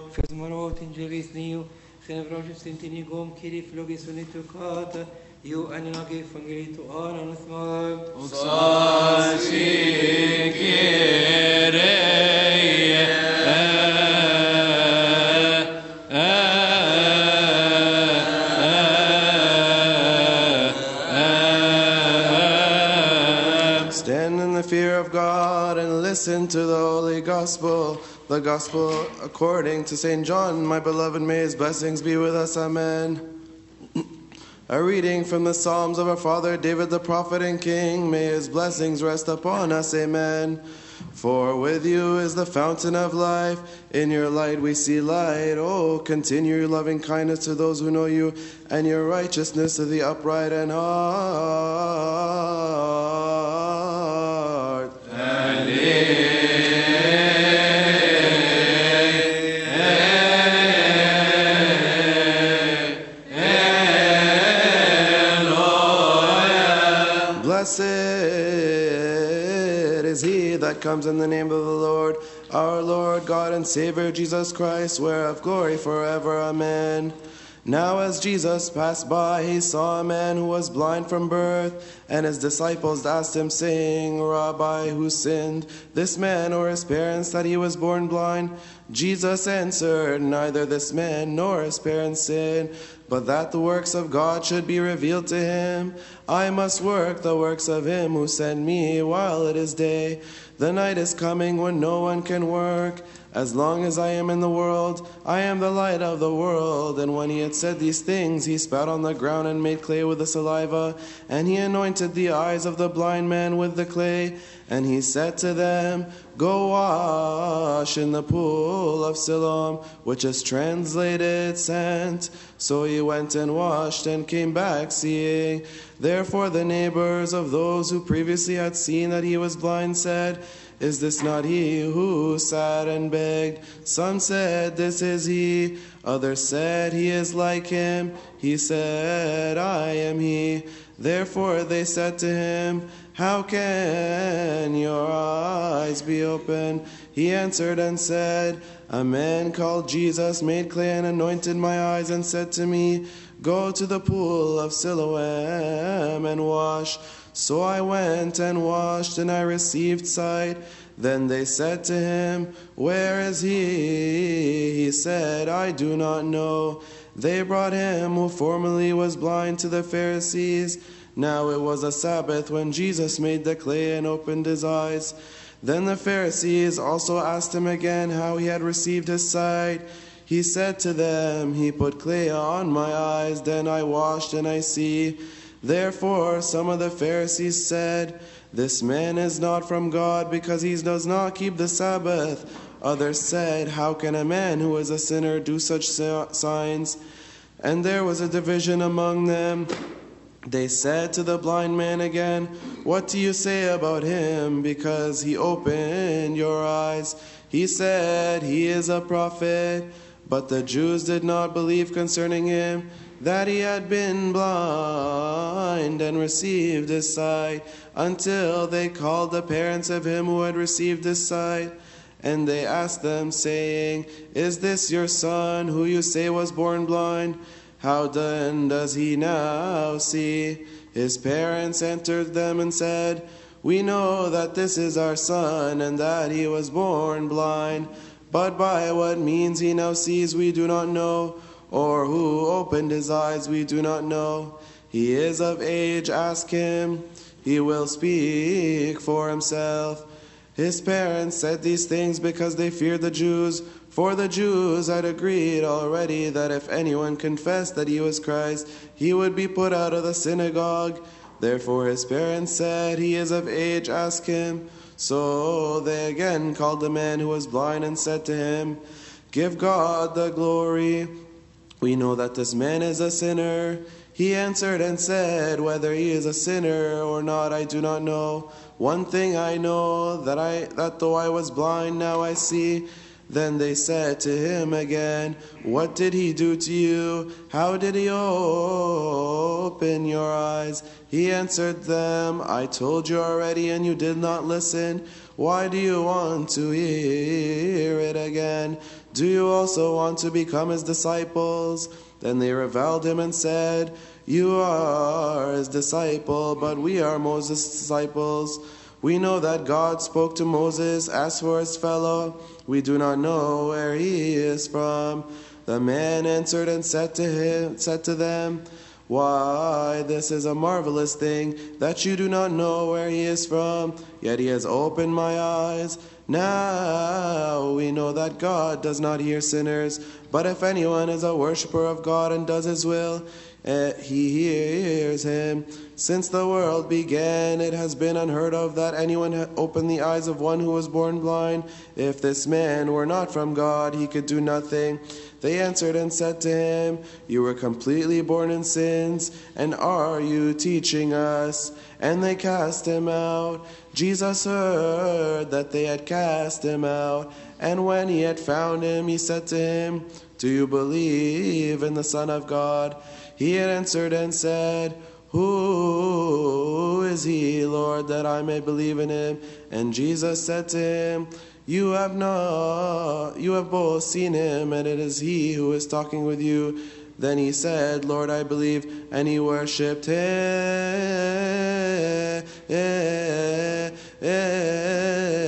Fizmarot in Jevis New, Senevroges Intinigum, Kiri Flogis Unitukata, you and Nagi Fangiri to Aran Small. Stand in the fear of God and listen to the Holy Gospel. The Gospel according to St. John, my beloved, may his blessings be with us. Amen. A reading from the Psalms of our father David the prophet and king. May his blessings rest upon us. Amen. For with you is the fountain of life. In your light we see light. Oh, continue your loving kindness to those who know you, and your righteousness to the upright in heart. Blessed is he that comes in the name of the Lord, our Lord God and Savior Jesus Christ, whereof glory forever. Amen. Now as Jesus passed by, he saw a man who was blind from birth, and his disciples asked him, saying, Rabbi, who sinned, this man or his parents, that he was born blind? Jesus answered, neither this man nor his parents sinned, but that the works of God should be revealed to him. I must work the works of him who sent me while it is day. The night is coming when no one can work. As long as I am in the world, I am the light of the world. And when he had said these things, he spat on the ground and made clay with the saliva, and he anointed the eyes of the blind man with the clay. And he said to them, go wash in the pool of Siloam, which is translated sent. So he went and washed and came back seeing. Therefore the neighbors of those who previously had seen that he was blind said, is this not he who sat and begged? Some said, this is he. Others said, he is like him. He said, I am he. Therefore they said to him, how can your eyes be opened? He answered and said, a man called Jesus made clay and anointed my eyes and said to me, go to the pool of Siloam and wash. So I went and washed, and I received sight. Then they said to him, where is he? He said, I do not know. They brought him who formerly was blind to the Pharisees. Now it was a Sabbath when Jesus made the clay and opened his eyes. Then the Pharisees also asked him again how he had received his sight. He said to them, he put clay on my eyes, then I washed and I see. Therefore some of the Pharisees said, this man is not from God, because he does not keep the Sabbath. Others said, how can a man who is a sinner do such signs? And there was a division among them. They said to the blind man again, what do you say about him, because he opened your eyes? He said, he is a prophet. But the Jews did not believe concerning him, that he had been blind and received his sight, until they called the parents of him who had received his sight. And they asked them, saying, is this your son, who you say was born blind? How then does he now see? His parents answered them and said, we know that this is our son, and that he was born blind. But by what means he now sees we do not know, or who opened his eyes we do not know. He is of age, ask him. He will speak for himself. His parents said these things because they feared the Jews, for the Jews had agreed already that if anyone confessed that he was Christ, he would be put out of the synagogue. Therefore his parents said, he is of age, ask him. So they again called the man who was blind and said to him, give God the glory. We know that this man is a sinner. He answered and said, whether he is a sinner or not, I do not know. One thing I know, that though I was blind, now I see. Then they said to him again, what did he do to you? How did he open your eyes? He answered them, I told you already, and you did not listen. Why do you want to hear it again? Do you also want to become his disciples? Then they reviled him and said, You are his disciple, but we are Moses' disciples. We know that God spoke to Moses. As for his fellow, we do not know where he is from. The man answered and said to them, Why, this is a marvelous thing, that you do not know where he is from, yet he has opened my eyes. Now we know that God does not hear sinners, but if anyone is a worshipper of God and does his will, he hears him. Since the world began, it has been unheard of that anyone had opened the eyes of one who was born blind. If this man were not from God, he could do nothing. They answered and said to him, You were completely born in sins, and are you teaching us? And they cast him out. Jesus heard that they had cast him out, and when he had found him, he said to him, Do you believe in the Son of God? He had answered and said, Who is he, Lord, that I may believe in him? And Jesus said to him, You have both seen him, and it is he who is talking with you. Then he said, Lord, I believe, and he worshipped him.